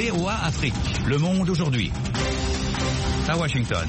VOA Afrique, le monde aujourd'hui. À Washington.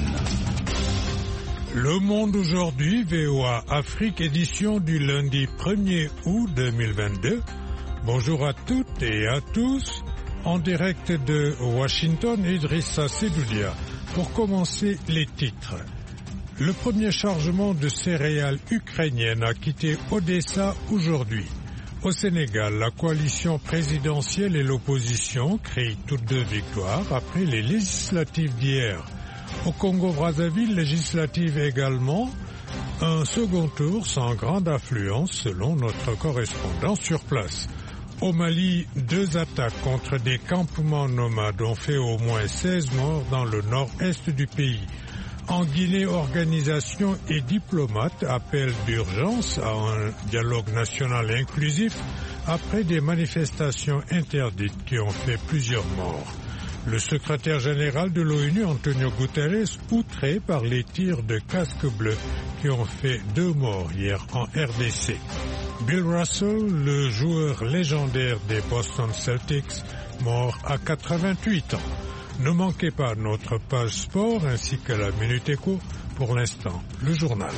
Le monde aujourd'hui, VOA Afrique, édition du lundi 1er août 2022. Bonjour à toutes et à tous. En direct de Washington, Idrissa Sedoudia. Pour commencer, les titres. Le premier chargement de céréales ukrainiennes a quitté Odessa aujourd'hui. Au Sénégal, la coalition présidentielle et l'opposition crient toutes deux victoires après les législatives d'hier. Au Congo-Brazzaville, législative également, un second tour sans grande affluence selon notre correspondant sur place. Au Mali, 2 attaques contre des campements nomades ont fait au moins 16 morts dans le nord-est du pays. En Guinée, organisations et diplomates appellent d'urgence à un dialogue national inclusif après des manifestations interdites qui ont fait plusieurs morts. Le secrétaire général de l'ONU, Antonio Guterres, outré par les tirs de casques bleus qui ont fait 2 morts hier en RDC. Bill Russell, le joueur légendaire des Boston Celtics, mort à 88 ans. Ne manquez pas notre page sport ainsi que la Minute Éco. Pour l'instant, le journal.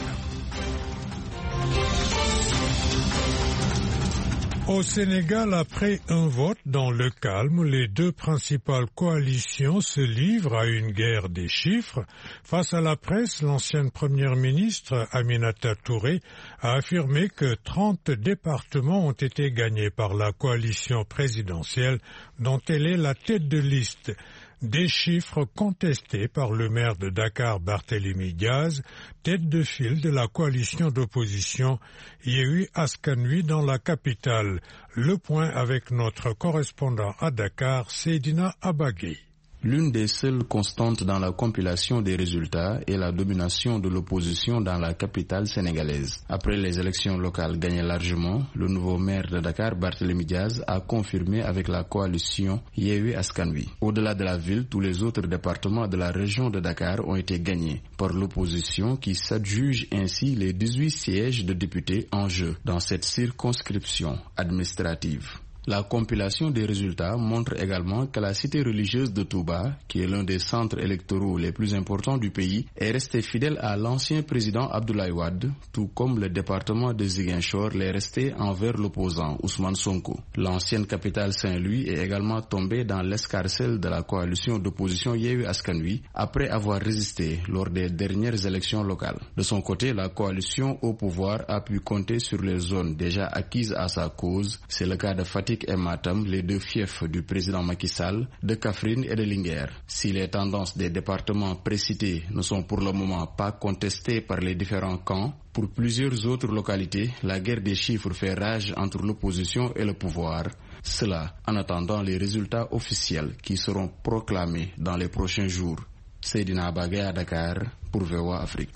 Au Sénégal, après un vote dans le calme, les 2 principales coalitions se livrent à une guerre des chiffres. Face à la presse, l'ancienne première ministre Aminata Touré a affirmé que 30 départements ont été gagnés par la coalition présidentielle dont elle est la tête de liste. Des chiffres contestés par le maire de Dakar, Barthélémy Diaz, tête de file de la coalition d'opposition Yewwi Askan Wi dans la capitale. Le point avec notre correspondant à Dakar, Seydina Abagui. L'une des seules constantes dans la compilation des résultats est la domination de l'opposition dans la capitale sénégalaise. Après les élections locales gagnées largement, le nouveau maire de Dakar, Barthélémy Diaz, a confirmé avec la coalition Yewwi Askan Wi. Au-delà de la ville, tous les autres départements de la région de Dakar ont été gagnés par l'opposition qui s'adjuge ainsi les 18 sièges de députés en jeu dans cette circonscription administrative. La compilation des résultats montre également que la cité religieuse de Touba, qui est l'un des centres électoraux les plus importants du pays, est restée fidèle à l'ancien président Abdoulaye Wade, tout comme le département de Ziguinchor l'est resté envers l'opposant Ousmane Sonko. L'ancienne capitale Saint-Louis est également tombée dans l'escarcelle de la coalition d'opposition Yewwi Askan Wi après avoir résisté lors des dernières élections locales. De son côté, la coalition au pouvoir a pu compter sur les zones déjà acquises à sa cause. C'est le cas de Fatick et Matam, les 2 fiefs du président Macky Sall, de Kaffrine et de Linguère. Si les tendances des départements précités ne sont pour le moment pas contestées par les différents camps, pour plusieurs autres localités, la guerre des chiffres fait rage entre l'opposition et le pouvoir. Cela en attendant les résultats officiels qui seront proclamés dans les prochains jours. Seydina Abagui à Dakar pour VOA Afrique.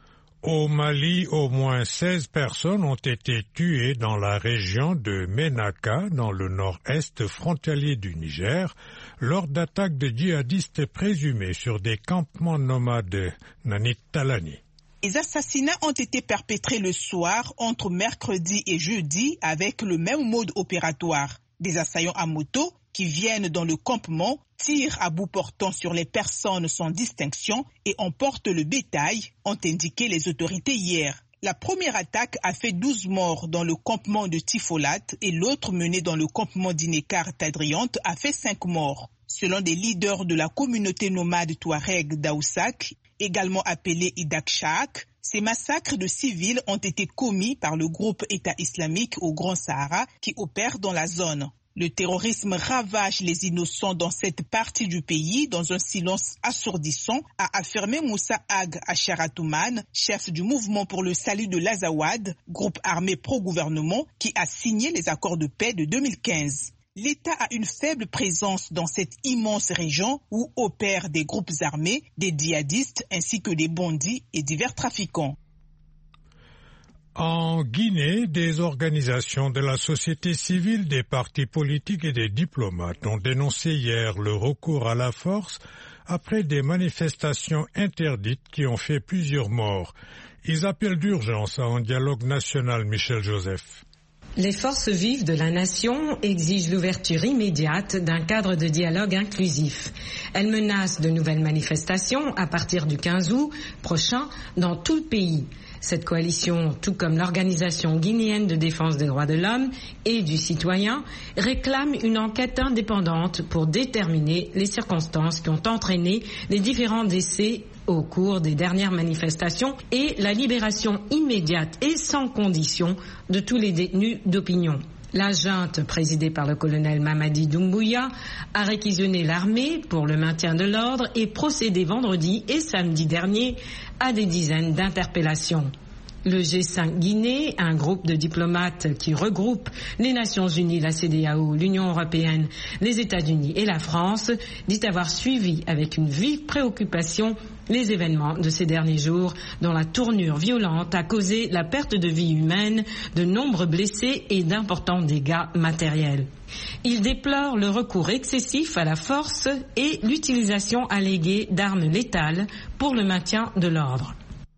Au Mali, au moins 16 personnes ont été tuées dans la région de Ménaka, dans le nord-est frontalier du Niger, lors d'attaques de djihadistes présumés sur des campements nomades de Nanit Talani. Les assassinats ont été perpétrés le soir entre mercredi et jeudi avec le même mode opératoire. Des assaillants à moto qui viennent dans le campement, tirent à bout portant sur les personnes sans distinction et emportent le bétail, ont indiqué les autorités hier. La première attaque a fait 12 morts dans le campement de Tifolat et l'autre menée dans le campement d'Inekar-Tadriante a fait 5 morts. Selon des leaders de la communauté nomade Touareg d'Aoussak, également appelée Idakshak, ces massacres de civils ont été commis par le groupe État islamique au Grand Sahara qui opère dans la zone. Le terrorisme ravage les innocents dans cette partie du pays dans un silence assourdissant, a affirmé Moussa Ag Acharatouman, chef du mouvement pour le salut de l'Azawad, groupe armé pro-gouvernement qui a signé les accords de paix de 2015. L'État a une faible présence dans cette immense région où opèrent des groupes armés, des djihadistes ainsi que des bandits et divers trafiquants. En Guinée, des organisations de la société civile, des partis politiques et des diplomates ont dénoncé hier le recours à la force après des manifestations interdites qui ont fait plusieurs morts. Ils appellent d'urgence à un dialogue national, Michel Joseph. Les forces vives de la nation exigent l'ouverture immédiate d'un cadre de dialogue inclusif. Elles menacent de nouvelles manifestations à partir du 15 août prochain dans tout le pays. Cette coalition, tout comme l'Organisation guinéenne de défense des droits de l'homme et du citoyen, réclame une enquête indépendante pour déterminer les circonstances qui ont entraîné les différents décès au cours des dernières manifestations et la libération immédiate et sans condition de tous les détenus d'opinion. La junte, présidée par le colonel Mamadi Doumbouya, a réquisitionné l'armée pour le maintien de l'ordre et procédé vendredi et samedi dernier à des dizaines d'interpellations. Le G5 Guinée, un groupe de diplomates qui regroupe les Nations Unies, la CEDEAO, l'Union européenne, les États-Unis et la France, dit avoir suivi avec une vive préoccupation les événements de ces derniers jours, dont la tournure violente a causé la perte de vie humaine, de nombreux blessés et d'importants dégâts matériels. Il déplore le recours excessif à la force et l'utilisation alléguée d'armes létales pour le maintien de l'ordre.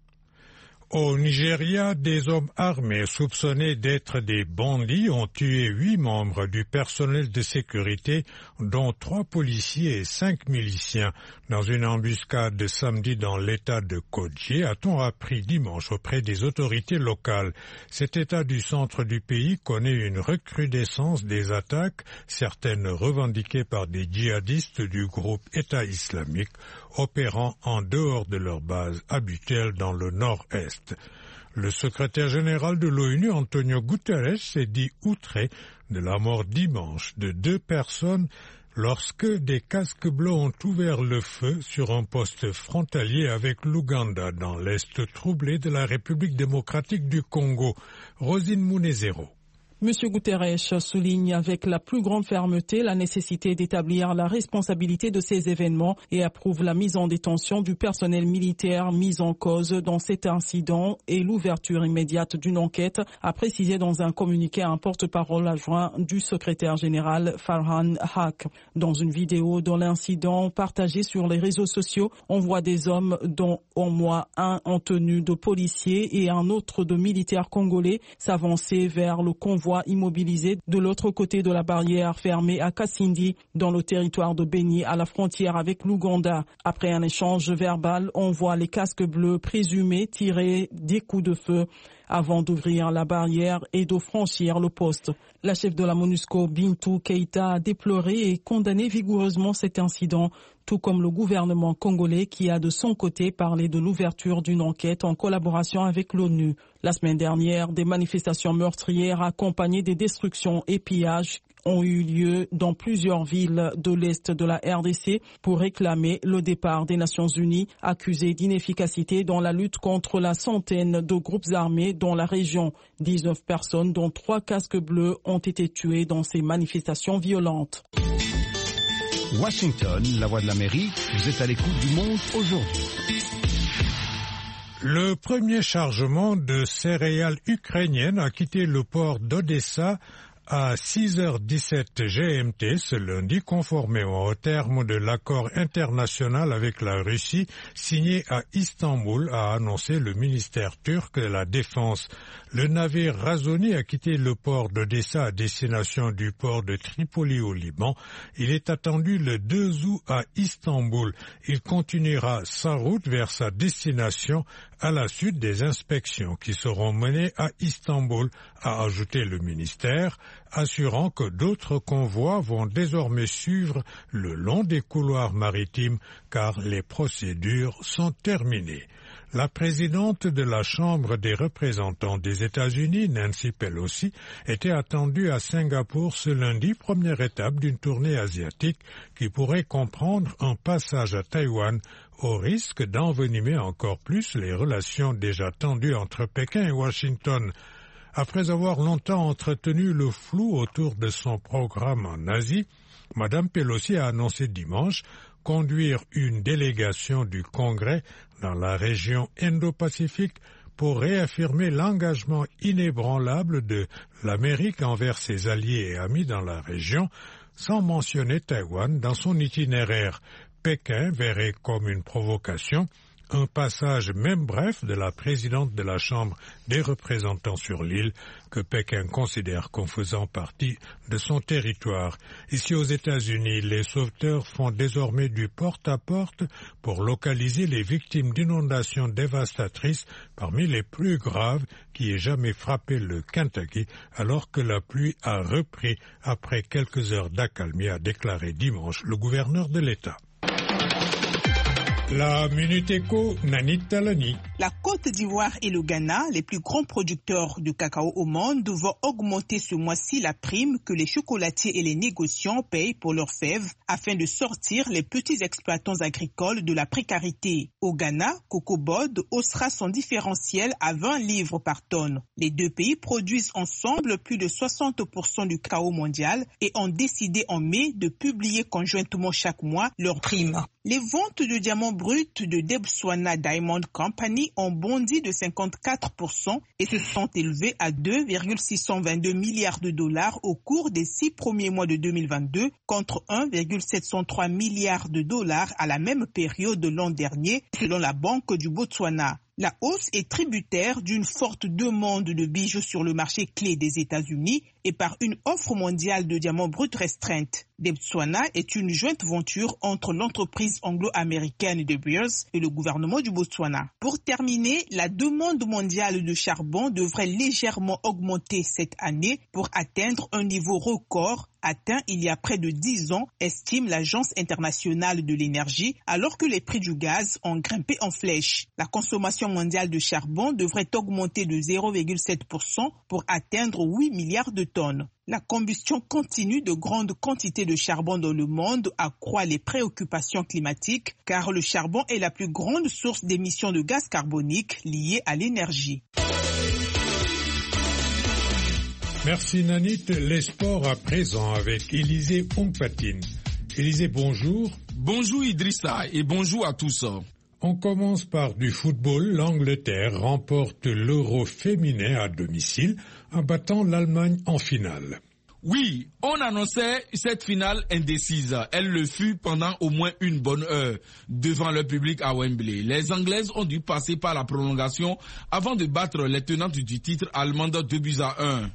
Au Nigeria, des hommes armés soupçonnés d'être des bandits ont tué 8 membres du personnel de sécurité, dont 3 policiers et 5 miliciens, dans une embuscade de samedi dans l'état de Kogi, a-t-on appris dimanche auprès des autorités locales. Cet état du centre du pays connaît une recrudescence des attaques, certaines revendiquées par des djihadistes du groupe État islamique, opérant en dehors de leur base habituelle dans le nord-est. Le secrétaire général de l'ONU, Antonio Guterres, s'est dit outré de la mort dimanche de 2 personnes lorsque des casques bleus ont ouvert le feu sur un poste frontalier avec l'Ouganda dans l'est troublé de la République démocratique du Congo. Rosine Munezero. M. Guterres souligne avec la plus grande fermeté la nécessité d'établir la responsabilité de ces événements et approuve la mise en détention du personnel militaire mis en cause dans cet incident et l'ouverture immédiate d'une enquête, a précisé dans un communiqué un porte-parole adjoint du secrétaire général Farhan Haq. Dans une vidéo de l'incident partagée sur les réseaux sociaux, on voit des hommes dont au moins un en tenue de policier et un autre de militaire congolais s'avancer vers le convoi immobilisé de l'autre côté de la barrière fermée à Kasindi, dans le territoire de Beni, à la frontière avec l'Ouganda. Après un échange verbal, on voit les casques bleus présumés tirer des coups de feu avant d'ouvrir la barrière et de franchir le poste. La chef de la MONUSCO, Bintou Keïta, a déploré et condamné vigoureusement cet incident, tout comme le gouvernement congolais qui a de son côté parlé de l'ouverture d'une enquête en collaboration avec l'ONU. La semaine dernière, des manifestations meurtrières accompagnées des destructions et pillages ont eu lieu dans plusieurs villes de l'Est de la RDC pour réclamer le départ des Nations Unies, accusées d'inefficacité dans la lutte contre la centaine de groupes armés dans la région. 19 personnes, dont 3 casques bleus, ont été tuées dans ces manifestations violentes. Washington, la voix de l'Amérique, vous êtes à l'écoute du monde aujourd'hui. Le premier chargement de céréales ukrainiennes a quitté le port d'Odessa à 6h17 GMT ce lundi, conformément au terme de l'accord international avec la Russie signé à Istanbul, a annoncé le ministère turc de la Défense. Le navire Razoni a quitté le port d'Odessa à destination du port de Tripoli au Liban. Il est attendu le 2 août à Istanbul. Il continuera sa route vers sa destination à la suite des inspections qui seront menées à Istanbul, a ajouté le ministère, assurant que d'autres convois vont désormais suivre le long des couloirs maritimes car les procédures sont terminées. La présidente de la Chambre des représentants des États-Unis, Nancy Pelosi, était attendue à Singapour ce lundi, première étape d'une tournée asiatique qui pourrait comprendre un passage à Taïwan au risque d'envenimer encore plus les relations déjà tendues entre Pékin et Washington. Après avoir longtemps entretenu le flou autour de son programme en Asie, Mme Pelosi a annoncé dimanche conduire une délégation du Congrès dans la région Indo-Pacifique pour réaffirmer l'engagement inébranlable de l'Amérique envers ses alliés et amis dans la région, sans mentionner Taïwan dans son itinéraire. Pékin verrait comme une provocation un passage même bref de la présidente de la Chambre des représentants sur l'île que Pékin considère comme faisant partie de son territoire. Ici aux États-Unis, les sauveteurs font désormais du porte-à-porte pour localiser les victimes d'inondations dévastatrices parmi les plus graves qui aient jamais frappé le Kentucky alors que la pluie a repris après quelques heures d'accalmie, a déclaré dimanche le gouverneur de l'État. La Minute Éco, Nanit Talani. La Côte d'Ivoire et le Ghana, les plus grands producteurs de cacao au monde, vont augmenter ce mois-ci la prime que les chocolatiers et les négociants payent pour leurs fèves afin de sortir les petits exploitants agricoles de la précarité. Au Ghana, Cocobod haussera son différentiel à 20 livres par tonne. Les deux pays produisent ensemble plus de 60% du cacao mondial et ont décidé en mai de publier conjointement chaque mois leurs primes. Les ventes de diamants bruts de Debswana Diamond Company ont bondi de 54% et se sont élevés à 2,622 milliards de dollars au cours des 6 premiers mois de 2022 contre 1,703 milliards de dollars à la même période de l'an dernier, selon la Banque du Botswana. La hausse est tributaire d'une forte demande de bijoux sur le marché clé des États-Unis et par une offre mondiale de diamants bruts restreinte. Debswana est une jointe venture entre l'entreprise anglo-américaine De Beers et le gouvernement du Botswana. Pour terminer, la demande mondiale de charbon devrait légèrement augmenter cette année pour atteindre un niveau record atteint il y a près de 10 ans, estime l'Agence internationale de l'énergie, alors que les prix du gaz ont grimpé en flèche. La consommation mondiale de charbon devrait augmenter de 0,7% pour atteindre 8 milliards de tonnes. La combustion continue de grandes quantités de charbon dans le monde accroît les préoccupations climatiques car le charbon est la plus grande source d'émissions de gaz carbonique liées à l'énergie. Merci Nanit. Les sports à présent avec Élisée Ongpatine. Élisée, bonjour. Bonjour Idrissa et bonjour à tous. On commence par du football. L'Angleterre remporte l'Euro féminin à domicile en battant l'Allemagne en finale. Oui, on annonçait cette finale indécise. Elle le fut pendant au moins une bonne heure devant le public à Wembley. Les Anglaises ont dû passer par la prolongation avant de battre les tenantes du titre allemande 2-1.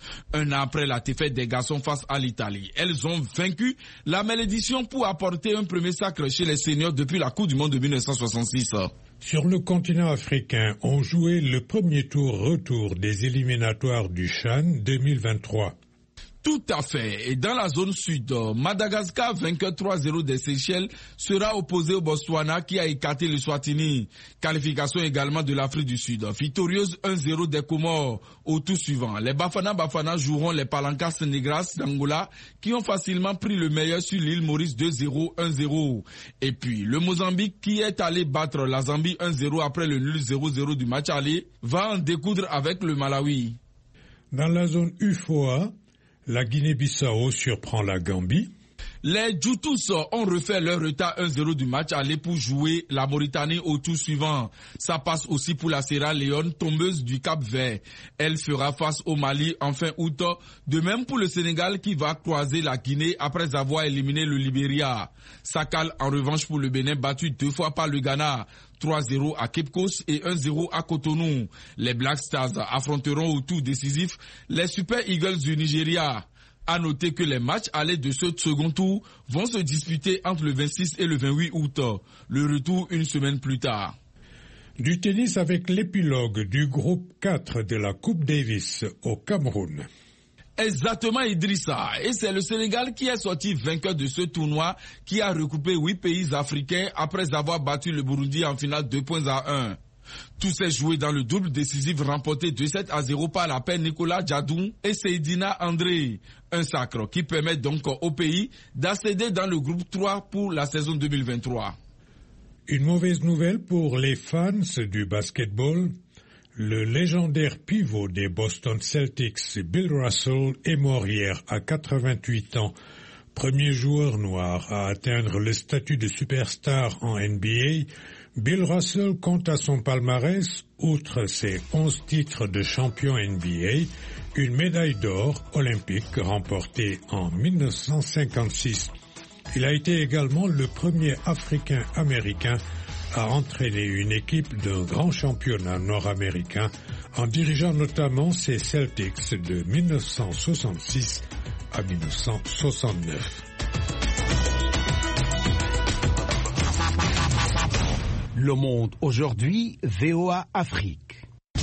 Un an après la défaite des garçons face à l'Italie, elles ont vaincu la malédiction pour apporter un premier sacre chez les seniors depuis la Coupe du Monde de 1966. Sur le continent africain, on jouait le premier tour-retour des éliminatoires du CHAN 2023. Tout à fait. Et dans la zone sud, Madagascar, vainqueur 3-0 des Seychelles, sera opposé au Botswana qui a écarté le Swatini. Qualification également de l'Afrique du Sud. Victorieuse 1-0 des Comores au tour suivant. Les Bafana joueront les Palancas Negras d'Angola qui ont facilement pris le meilleur sur l'île Maurice 2-0, 1-0. Et puis le Mozambique qui est allé battre la Zambie 1-0 après le nul 0-0 du match aller va en découdre avec le Malawi. Dans la zone UFOA, la Guinée-Bissau surprend la Gambie. Les Djoutous ont refait leur retard 1-0 du match aller pour jouer la Mauritanie au tour suivant. Ça passe aussi pour la Sierra Leone, tombeuse du Cap-Vert. Elle fera face au Mali en fin août. De même pour le Sénégal qui va croiser la Guinée après avoir éliminé le Libéria. Ça cale en revanche pour le Bénin battu 2 fois par le Ghana. 3-0 à Cape Coast et 1-0 à Cotonou. Les Black Stars affronteront au tour décisif les Super Eagles du Nigeria. À noter que les matchs allés de ce second tour vont se disputer entre le 26 et le 28 août. Le retour une semaine plus tard. Du tennis avec l'épilogue du groupe 4 de la Coupe Davis au Cameroun. Exactement Idrissa, et c'est le Sénégal qui est sorti vainqueur de ce tournoi qui a recoupé 8 pays africains après avoir battu le Burundi en finale 2-1. Tout s'est joué dans le double décisif remporté 2-7-0 par la paire Nicolas Djadou et Seydina André. Un sacre qui permet donc au pays d'accéder dans le groupe 3 pour la saison 2023. Une mauvaise nouvelle pour les fans du basketball. Le légendaire pivot des Boston Celtics, Bill Russell, est mort hier à 88 ans. Premier joueur noir à atteindre le statut de superstar en NBA, Bill Russell compte à son palmarès, outre ses 11 titres de champion NBA, une médaille d'or olympique remportée en 1956. Il a été également le premier Africain-Américain a entraîné une équipe d'un grand championnat nord-américain en dirigeant notamment ses Celtics de 1966 à 1969. Le Monde aujourd'hui, VOA Afrique.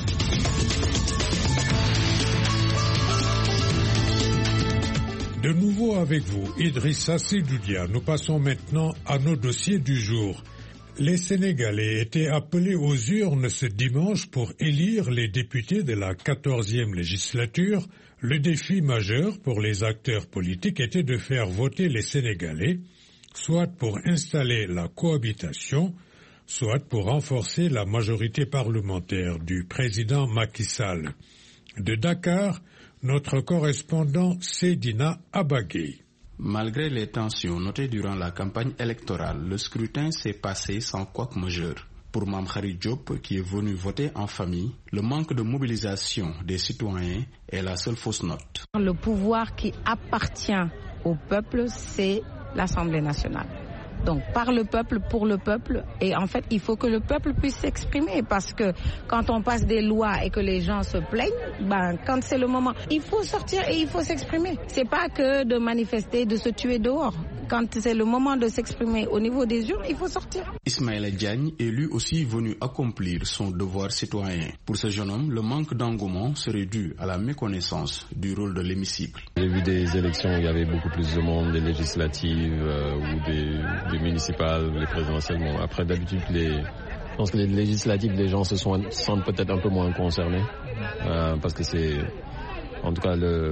De nouveau avec vous, Idrissa Sidoudia. Nous passons maintenant à nos dossiers du jour. Les Sénégalais étaient appelés aux urnes ce dimanche pour élire les députés de la 14e législature. Le défi majeur pour les acteurs politiques était de faire voter les Sénégalais, soit pour installer la cohabitation, soit pour renforcer la majorité parlementaire du président Macky Sall. De Dakar, notre correspondant Seydina Abagay. Malgré les tensions notées durant la campagne électorale, le scrutin s'est passé sans couac majeur. Pour Mamkhari Diop, qui est venu voter en famille, le manque de mobilisation des citoyens est la seule fausse note. Le pouvoir qui appartient au peuple, c'est l'Assemblée nationale. Donc par le peuple, pour le peuple, et en fait il faut que le peuple puisse s'exprimer, parce que quand on passe des lois et que les gens se plaignent, quand c'est le moment, il faut sortir et il faut s'exprimer. C'est pas que de manifester, de se tuer dehors. Quand c'est le moment de s'exprimer au niveau des urnes, il faut sortir. Ismaël Diagne est lui aussi venu accomplir son devoir citoyen. Pour ce jeune homme, le manque d'engouement serait dû à la méconnaissance du rôle de l'hémicycle. J'ai vu des élections où il y avait beaucoup plus de monde, des législatives ou des municipales, les présidentielles. Bon, après, d'habitude, je pense que les législatives, les gens se sentent peut-être un peu moins concernés parce que c'est... En tout cas,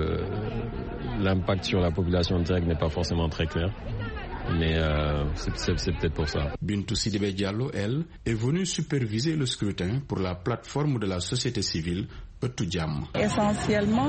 l'impact sur la population directe n'est pas forcément très clair. Mais c'est peut-être pour ça. Bintou Sidibé Diallo, elle, est venue superviser le scrutin pour la plateforme de la société civile Petoudiam. Essentiellement,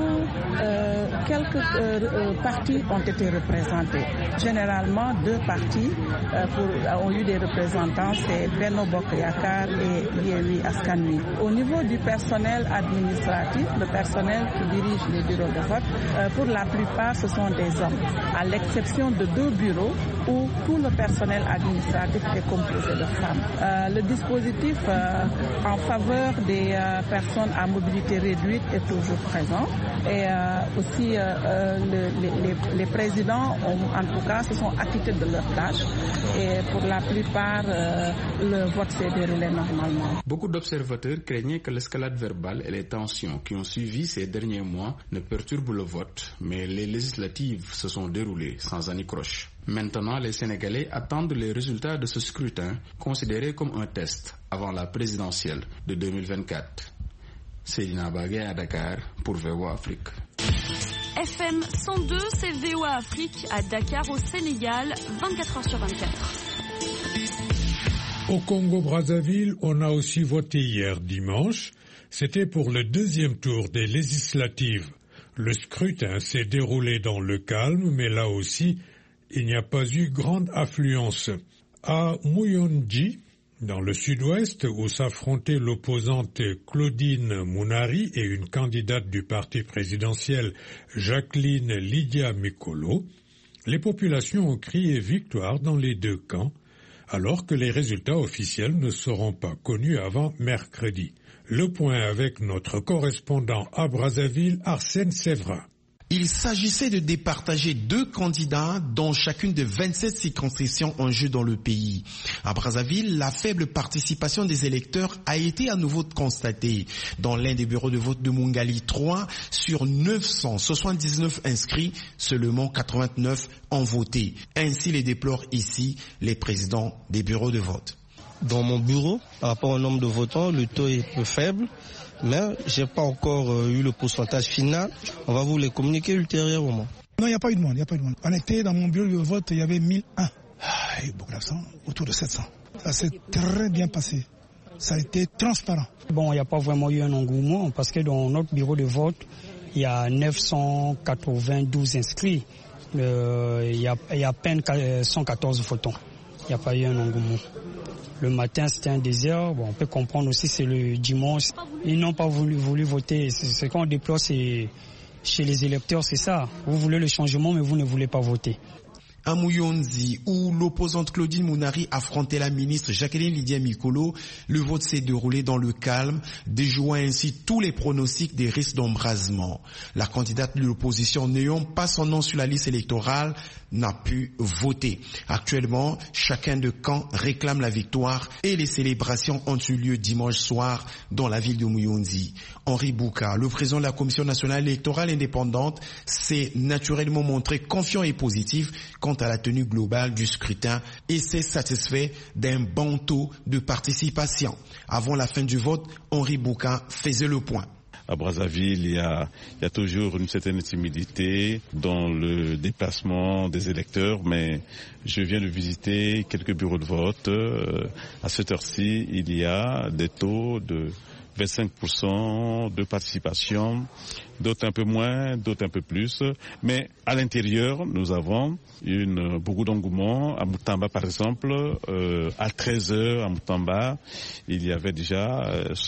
quelques partis ont été représentés. Généralement, 2 partis ont eu des représentants, c'est Benno Bokk Yakaar et Yewwi Askan Wi. Au niveau du personnel administratif, le personnel qui dirige les bureaux de vote, pour la plupart, ce sont des hommes, à l'exception de 2 bureaux où tout le personnel administratif est composé de femmes. Le dispositif en faveur des personnes à mobilité réduite est toujours présent, et aussi les présidents en tout cas se sont acquittés de leurs tâches, et pour la plupart le vote s'est déroulé normalement. Beaucoup d'observateurs craignaient que l'escalade verbale et les tensions qui ont suivi ces derniers mois ne perturbent le vote, mais les législatives se sont déroulées sans anicroche. Maintenant, les Sénégalais attendent les résultats de ce scrutin, considéré comme un test avant la présidentielle de 2024. Seydina Bagay à Dakar pour VOA Afrique. FM 102, c'est VOA Afrique à Dakar au Sénégal, 24h sur 24. Au Congo-Brazzaville, on a aussi voté hier dimanche. C'était pour le 2e tour des législatives. Le scrutin s'est déroulé dans le calme, mais là aussi, il n'y a pas eu grande affluence. À Muyondji, dans le sud-ouest, où s'affrontaient l'opposante Claudine Mounari et une candidate du parti présidentiel Jacqueline Lydia Mikolo, les populations ont crié victoire dans les 2 camps, alors que les résultats officiels ne seront pas connus avant mercredi. Le point avec notre correspondant à Brazzaville, Arsène Séverin. Il s'agissait de départager 2 candidats dont chacune des 27 circonscriptions en jeu dans le pays. À Brazzaville, la faible participation des électeurs a été à nouveau constatée. Dans l'un des bureaux de vote de Mungali 3, sur 979 inscrits, seulement 89 ont voté. Ainsi les déplorent ici les présidents des bureaux de vote. Dans mon bureau, par rapport au nombre de votants, le taux est peu faible. Mais je n'ai pas encore eu le pourcentage final. On va vous les communiquer ultérieurement. Non, il n'y a pas eu de monde. On était dans mon bureau de vote, il y avait 1001. Il y a eu beaucoup d'absents, autour de 700. Ça s'est très bien passé. Ça a été transparent. Bon, il n'y a pas vraiment eu un engouement parce que dans notre bureau de vote, il y a 992 inscrits. Il y a à peine 114 votants. Il n'y a pas eu un engouement. Le matin, c'était un désert. Bon, on peut comprendre aussi, c'est le dimanche. Ils n'ont pas voulu voter. Ce qu'on déplore, c'est chez les électeurs, c'est ça. Vous voulez le changement, mais vous ne voulez pas voter. À Mouyonzi, où l'opposante Claudine Mounari affrontait la ministre Jacqueline Lydia Mikolo, le vote s'est déroulé dans le calme, déjouant ainsi tous les pronostics des risques d'embrasement. La candidate de l'opposition n'ayant pas son nom sur la liste électorale n'a pu voter. Actuellement, chacun de camps réclame la victoire et les célébrations ont eu lieu dimanche soir dans la ville de Mouyonzi. Henri Bouka, le président de la Commission nationale électorale indépendante, s'est naturellement montré confiant et positif quant à la tenue globale du scrutin et s'est satisfait d'un bon taux de participation. Avant la fin du vote, Henri Bouka faisait le point. À Brazzaville, il y a toujours une certaine timidité dans le déplacement des électeurs, mais je viens de visiter quelques bureaux de vote. À cette heure-ci, il y a des taux de 25% de participation, d'autres un peu moins, d'autres un peu plus. Mais à l'intérieur, nous avons beaucoup d'engouement. À Moutamba, par exemple, à 13h à Moutamba, il y avait déjà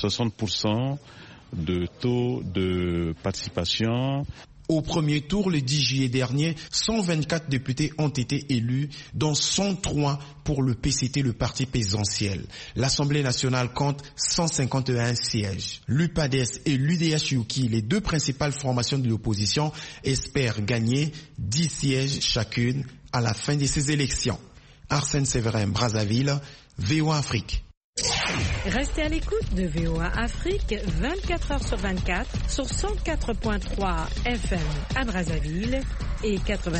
60% de taux de participation. Au premier tour, le 10 juillet dernier, 124 députés ont été élus, dont 103 pour le PCT, le parti présidentiel. L'Assemblée nationale compte 151 sièges. L'UPADES et l'UDH-UKI, les deux principales formations de l'opposition, espèrent gagner 10 sièges chacune à la fin de ces élections. Arsène Séverin, Brazzaville, VOA Afrique. Restez à l'écoute de VOA Afrique 24 heures sur 24 sur 104.3 FM à Brazzaville et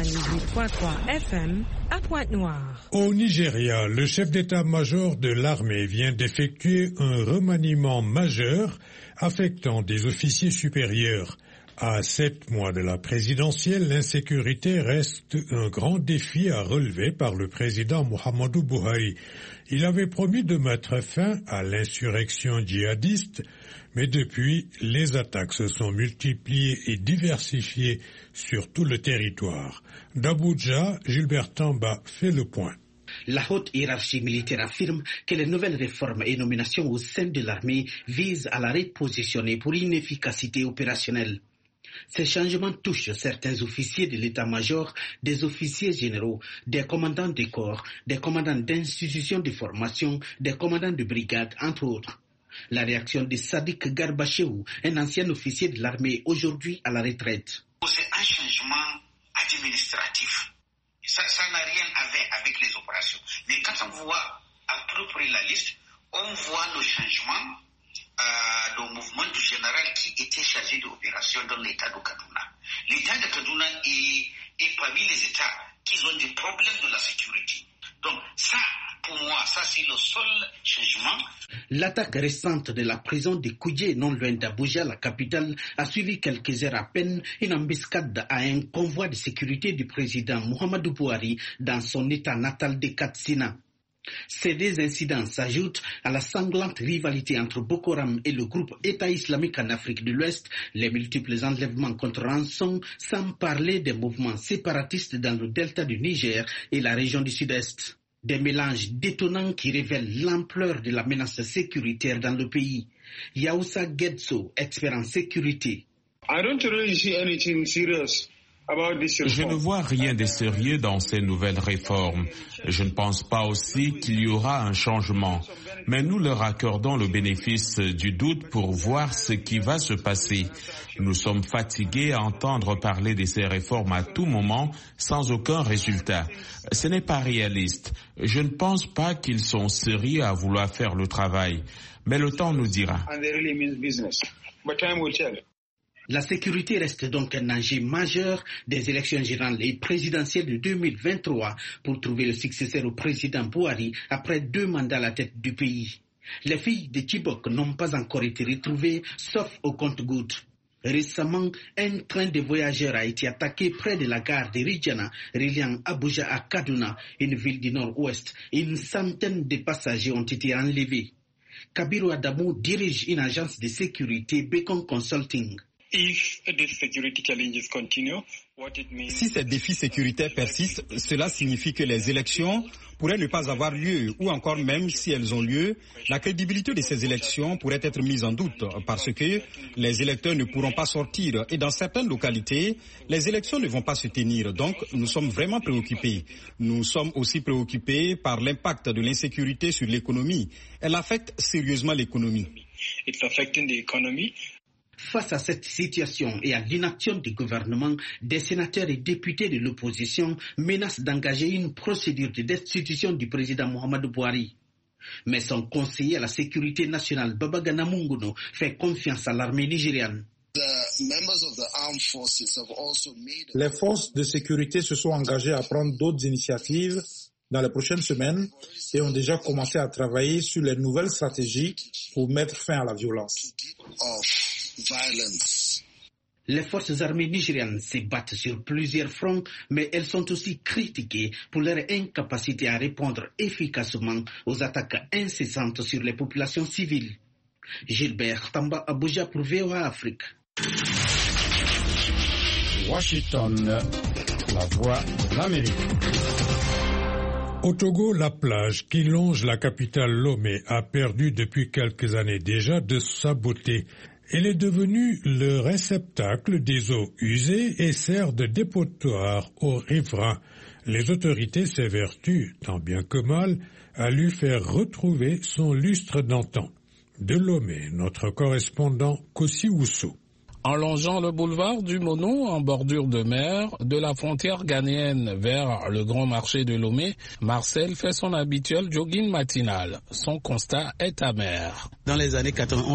98.3 FM à Pointe-Noire. Au Nigeria, le chef d'état-major de l'armée vient d'effectuer un remaniement majeur affectant des officiers supérieurs. À 7 mois de la présidentielle, l'insécurité reste un grand défi à relever par le président Muhammadu Buhari. Il avait promis de mettre fin à l'insurrection djihadiste, mais depuis, les attaques se sont multipliées et diversifiées sur tout le territoire. D'Abuja, Gilbert Tamba fait le point. La haute hiérarchie militaire affirme que les nouvelles réformes et nominations au sein de l'armée visent à la repositionner pour une efficacité opérationnelle. Ces changements touchent certains officiers de l'état-major, des officiers généraux, des commandants de corps, des commandants d'institutions de formation, des commandants de brigade, entre autres. La réaction de Sadiq Garbachew, un ancien officier de l'armée aujourd'hui à la retraite. C'est un changement administratif. Ça n'a rien à voir avec les opérations. Mais quand on voit à peu près la liste, on voit le changement le mouvement du général qui était chargé d'opération dans l'état de Kaduna. L'état de Kaduna est parmi les états qui ont des problèmes de la sécurité. Donc ça, pour moi, ça c'est le seul changement. L'attaque récente de la prison de Kuje, non loin d'Abuja, la capitale, a suivi quelques heures à peine une embuscade à un convoi de sécurité du président Muhammadu Buhari dans son état natal de Katsina. Ces deux incidents s'ajoutent à la sanglante rivalité entre Boko Haram et le groupe État islamique en Afrique de l'Ouest, les multiples enlèvements contre rançon, sans parler des mouvements séparatistes dans le delta du Niger et la région du Sud-Est. Des mélanges détonnants qui révèlent l'ampleur de la menace sécuritaire dans le pays. Yaoussa Gedso, expert en sécurité. I don't really see anything serious. Je ne vois rien de sérieux dans ces nouvelles réformes. Je ne pense pas aussi qu'il y aura un changement. Mais nous leur accordons le bénéfice du doute pour voir ce qui va se passer. Nous sommes fatigués à entendre parler de ces réformes à tout moment sans aucun résultat. Ce n'est pas réaliste. Je ne pense pas qu'ils sont sérieux à vouloir faire le travail. Mais le temps nous dira. La sécurité reste donc un enjeu majeur des élections générales et présidentielles de 2023 pour trouver le successeur au président Buhari après 2 mandats à la tête du pays. Les filles de Chibok n'ont pas encore été retrouvées, sauf au compte-gouttes. Récemment, un train de voyageurs a été attaqué près de la gare de Rijana, reliant Abuja à Kaduna, une ville du nord-ouest. Une centaine de passagers ont été enlevés. Kabiru Adamou dirige une agence de sécurité Beacon Consulting. Si ces défis sécuritaires persistent, cela signifie que les élections pourraient ne pas avoir lieu, ou encore même si elles ont lieu, la crédibilité de ces élections pourrait être mise en doute parce que les électeurs ne pourront pas sortir et dans certaines localités, les élections ne vont pas se tenir. Donc, nous sommes vraiment préoccupés. Nous sommes aussi préoccupés par l'impact de l'insécurité sur l'économie. Elle affecte sérieusement l'économie. Face à cette situation et à l'inaction du gouvernement, des sénateurs et députés de l'opposition menacent d'engager une procédure de destitution du président Muhammadu Buhari. Mais son conseiller à la sécurité nationale, Babagana Mungono, fait confiance à l'armée nigériane. Les forces de sécurité se sont engagées à prendre d'autres initiatives dans les prochaines semaines et ont déjà commencé à travailler sur les nouvelles stratégies pour mettre fin à la violence. Les forces armées nigérianes se battent sur plusieurs fronts, mais elles sont aussi critiquées pour leur incapacité à répondre efficacement aux attaques incessantes sur les populations civiles. Gilbert Tamba, Abuja pour VOA Afrique. Washington, la voix de l'Amérique. Au Togo, la plage qui longe la capitale Lomé a perdu depuis quelques années déjà de sa beauté. Elle est devenue le réceptacle des eaux usées et sert de dépotoir aux riverains. Les autorités s'évertuent, tant bien que mal, à lui faire retrouver son lustre d'antan. De Lomé, notre correspondant Kossi Ousso. En longeant le boulevard du Mono en bordure de mer, de la frontière ghanéenne vers le grand marché de Lomé, Marcel fait son habituel jogging matinal. Son constat est amer. Dans les années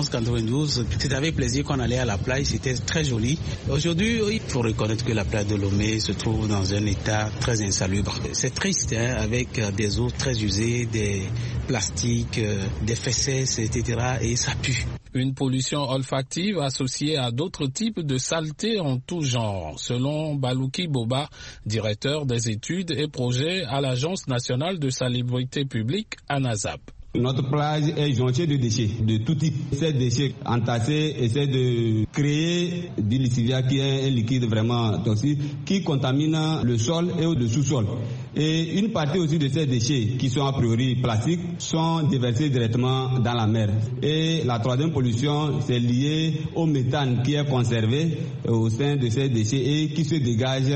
91-92, c'était avec plaisir qu'on allait à la plage, c'était très joli. Aujourd'hui, il faut reconnaître que la plage de Lomé se trouve dans un état très insalubre. C'est triste, avec des eaux très usées, des plastiques, des fesses, etc. et ça pue. Une pollution olfactive associée à d'autres types de saletés en tout genre, selon Balouki Boba, directeur des études et projets à l'Agence nationale de salubrité publique, ANASAP. Notre plage est jonchée de déchets, de tout type. Ces déchets entassés essaient de créer du lissivia qui est un liquide vraiment toxique qui contamine le sol et le sous-sol. Et une partie aussi de ces déchets qui sont a priori plastiques sont déversés directement dans la mer. Et la troisième pollution, c'est lié au méthane qui est conservé au sein de ces déchets et qui se dégage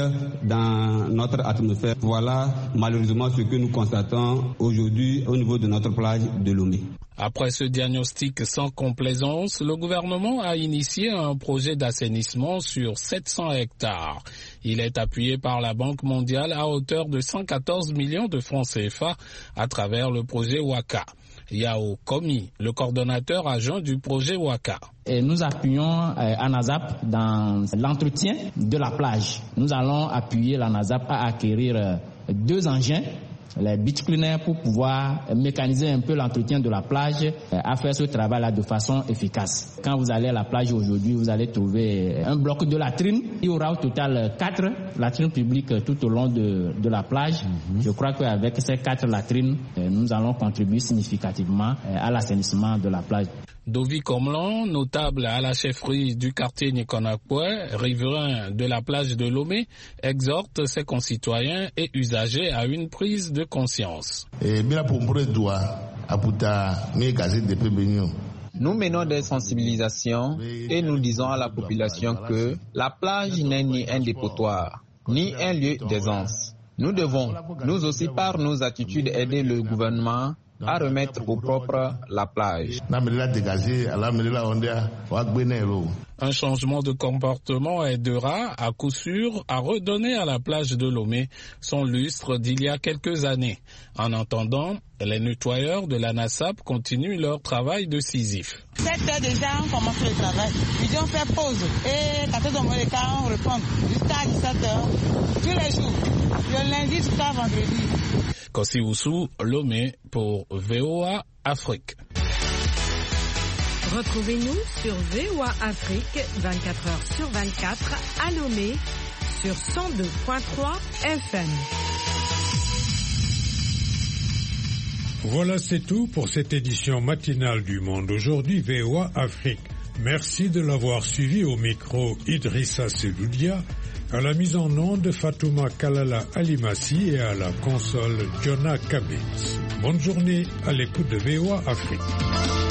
dans notre atmosphère. Voilà malheureusement ce que nous constatons aujourd'hui au niveau de notre plage de Lomé. Après ce diagnostic sans complaisance, le gouvernement a initié un projet d'assainissement sur 700 hectares. Il est appuyé par la Banque mondiale à hauteur de 114 millions de francs CFA à travers le projet WACA. Yao Komi, le coordonnateur adjoint du projet WACA. Et nous appuyons ANASAP dans l'entretien de la plage. Nous allons appuyer l'ANASAP à acquérir 2 engins, les beach cleaners, pour pouvoir mécaniser un peu l'entretien de la plage, à faire ce travail-là de façon efficace. Quand vous allez à la plage aujourd'hui, vous allez trouver un bloc de latrines. Il y aura au total 4 latrines publiques tout au long de la plage. Je crois qu'avec ces 4 latrines, nous allons contribuer significativement à l'assainissement de la plage. Dovi Komlan, notable à la chefferie du quartier Nikonakwe, riverain de la plage de Lomé, exhorte ses concitoyens et usagers à une prise de conscience. Nous menons des sensibilisations et nous disons à la population que la plage n'est ni un dépotoir, ni un lieu d'aisance. Nous devons, nous aussi par nos attitudes, aider le gouvernement à remettre au propre la plage. Un changement de comportement aidera à coup sûr à redonner à la plage de Lomé son lustre d'il y a quelques années. En attendant, les nettoyeurs de l'ANASAP continuent leur travail de Sisyphe. 7h déjà, on commence le travail. Puis on fait pause. Et 14h moins le quart, on reprend jusqu'à 17h. Tous les jours. Le lundi jusqu'à vendredi. Kossi Ousso, Lomé pour VOA Afrique. Retrouvez-nous sur VOA Afrique 24h sur 24 à Lomé sur 102.3 FM. Voilà, c'est tout pour cette édition matinale du Monde aujourd'hui VOA Afrique. Merci de l'avoir suivi au micro Idrissa Seloudia, à la mise en onde Fatouma Kalala Alimassi et à la console Jonah Kabitz. Bonne journée à l'écoute de VOA Afrique.